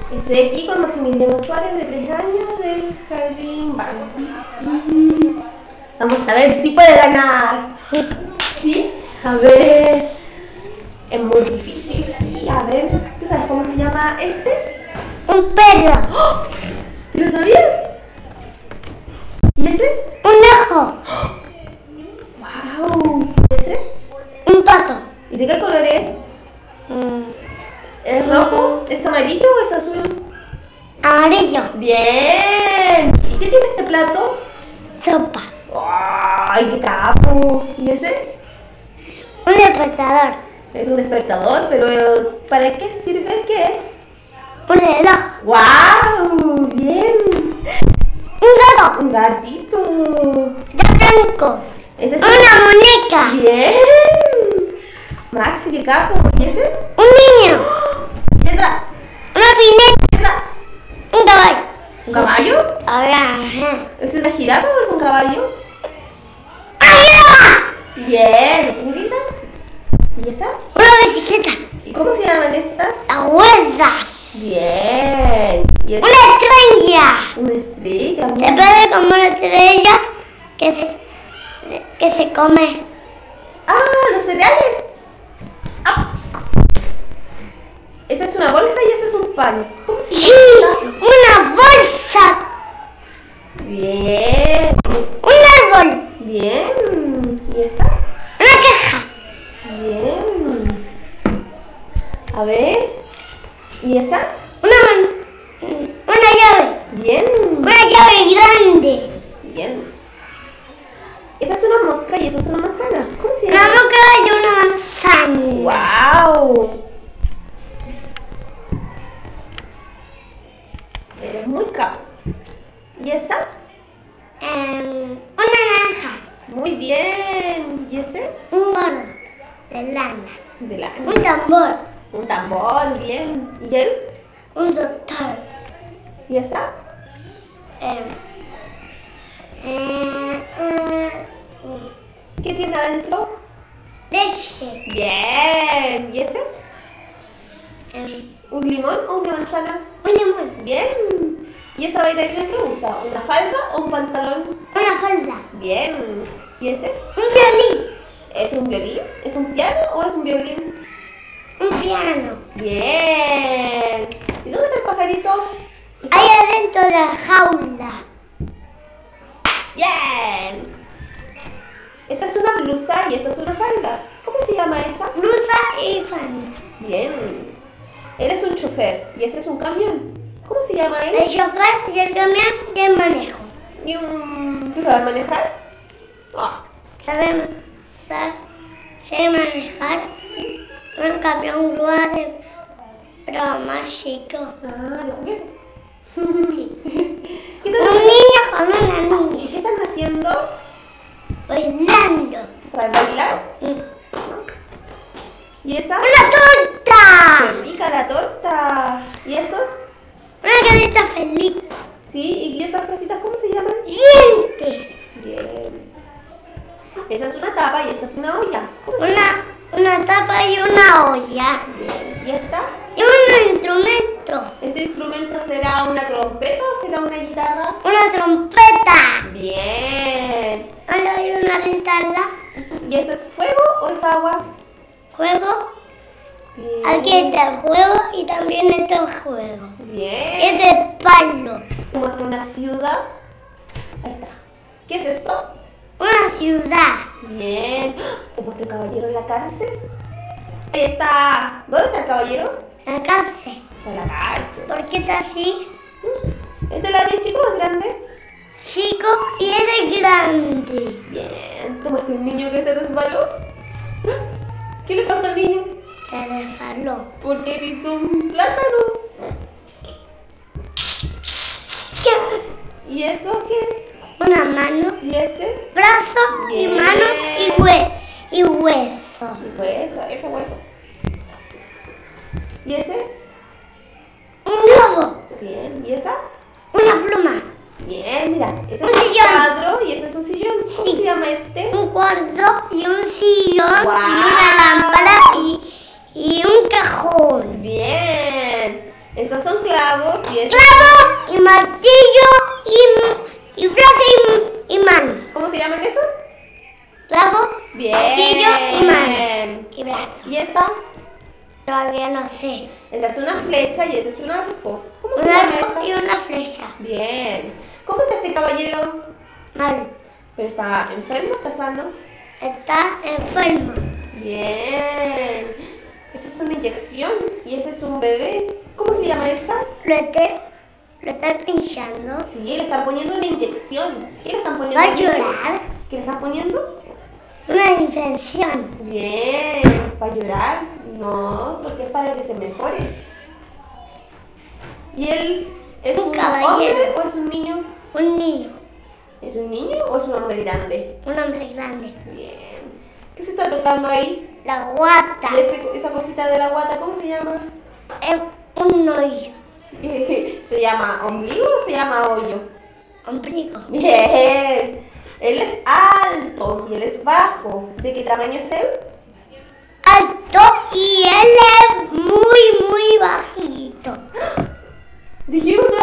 Estoy aquí con Maximiliano Suárez, de 3 años, del Jardín Bambi. Y vamos a ver si puede ganar. ¿Sí? A ver. Es muy difícil, sí. A ver, ¿tú sabes cómo se llama este? Un perro. ¡Oh! ¿Te lo sabías? ¿Y ese? Un ojo. ¡Wow! ¿Y ese? Un pato. ¿Y de qué color es? ¿Es rojo? ¿Es amarillo o es azul? Amarillo. ¡Bien! ¿Y qué tiene este plato? Sopa. ¡Ay, qué capo! ¿Y ese? Un despertador. Es un despertador, pero ¿para qué sirve? ¿Qué es? Un reloj. ¡Wow! ¡Bien! Un gato. Un gatito. De blanco. ¿Ese es Una muñeca. ¡Bien! Maxi, qué capo. ¿Y ese? Un niño. ¿Esa? Una pineta. ¿Esa? Un caballo. ¿Un caballo? Ahora. ¿Es una jirafa o es un caballo? ¡Ayuda! Bien, ¿señorita? ¿Y esa? Una bicicleta. ¿Y cómo se llaman estas? Abuelas. Bien. ¿Y esa? Una estrella. Una estrella. Se puede como una estrella que se come. ¡Ah! ¡Los cereales! ¡Ah! Esa es una bolsa y ese es un pan. ¿Cómo se Sí, llama? una bolsa. Bien. Un árbol. Bien. ¿Y esa? Una caja. Bien. A ver. ¿Y esa? Una llave. Bien. Una llave grande. Bien. Esa es una mosca y esa es una manzana. ¿Cómo se Una llama? mosca y una manzana. ¡Wow! Eres muy capo. ¿Y esa? Una naranja. Muy bien. ¿Y ese? Un gordo de lana. De la... Un tambor. Un tambor, bien. ¿Y él? Un doctor. ¿Y esa? ¿Qué tiene adentro? Leche. Bien. ¿Y ese? ¿Un limón o una manzana? Un limón. Bien. ¿Y esa bailarina qué usa? ¿Una falda o un pantalón? Una falda. Bien. ¿Y ese? Un violín. ¿Es un violín? ¿Es un piano o es un violín? Un piano. Bien. ¿Y dónde está el pajarito? Ahí adentro de la jaula. Bien. Esa es una blusa y esa es una falda. ¿Cómo se llama esa? Blusa y falda. Bien. Él es un chofer y ese es un camión. ¿Cómo se llama él? El chofer y el camión y el manejo. ¿Y un... ¿Tú sabes manejar? Ah. Sé manejar un camión grúa pero más chico. Ah, de juguete. Sí. ¿Qué Un están haciendo? niño con una niña. ¿Qué están haciendo? Bailando. ¿Tú sabes bailar? ¿Y esa? ¡Una torta! ¡Qué rica la torta! ¿Y esos? Una carita feliz. ¿Sí? ¿Y esas cositas cómo se llaman? Dientes. Bien. Esa es una tapa y esa es una olla. ¿Cómo se llama? Una tapa y una olla. Bien. ¿Y esta? Y un instrumento. ¿Este instrumento será una trompeta o será una guitarra? Una trompeta. Bien. Hay una guitarra. ¿Y este es fuego o es agua? Juego. Bien. Aquí está el juego y también está el juego. Bien. Este es palo. ¿Cómo es una ciudad? Ahí está. ¿Qué es esto? Una ciudad. Bien. ¿Cómo está el caballero en la cárcel? Ahí está. ¿Dónde está el caballero? La cárcel. Está en la cárcel. ¿Por qué está así? ¿Este la es chico o es grande? Chico y es grande. Bien. ¿Cómo es un niño que se resbaló? ¿Qué le pasó al niño? Se resbaló. Porque él hizo un plátano. ¿Qué? ¿Y eso qué es? Una mano, ¿Y este? brazo y Bien. mano y hueso. Y hueso, ese hueso. ¿Y ese? Un globo. Bien. ¿Y esa? Una pluma. Bien, mira. Ese es Un un sillón. cuadro y ese es un sillón. ¿Cómo Sí. se llama este? Un cuarto y un sillón Guau. y una lámpara y un cajón. Bien. Estos son clavos y es... Clavo y martillo y frase y mano. ¿Cómo se llaman esos? Clavo, Bien. martillo y mano. Y brazo. ¿Y esa? Todavía no sé. Esa es una flecha y ese es un arco. ¿Cómo se Un llama arco esa? y una flecha. Bien. ¿Cómo está este caballero? Mal. ¿Pero está enfermo? ¿Está sano? Está enfermo. Bien. Esa es una inyección y ese es un bebé. ¿Cómo se llama esa? Lo está pinchando. Sí, le están poniendo una inyección. ¿Qué le están poniendo? Va a llorar. ¿Qué le están poniendo? Una infección. Bien. ¿Para llorar? No, porque es para que se mejore. ¿Y él es Un un caballero. hombre o es un niño? Un niño. ¿Es un niño o es un hombre grande? Un hombre grande. Bien. ¿Qué se está tocando ahí? La guata. ¿Y esa cosita de la guata, cómo se llama? Un hoyo. ¿Se llama ombligo o se llama hoyo? Ombligo. Bien. Él es alto y él es bajo. ¿De qué tamaño es él? Alto y él es muy bajito. Dijimos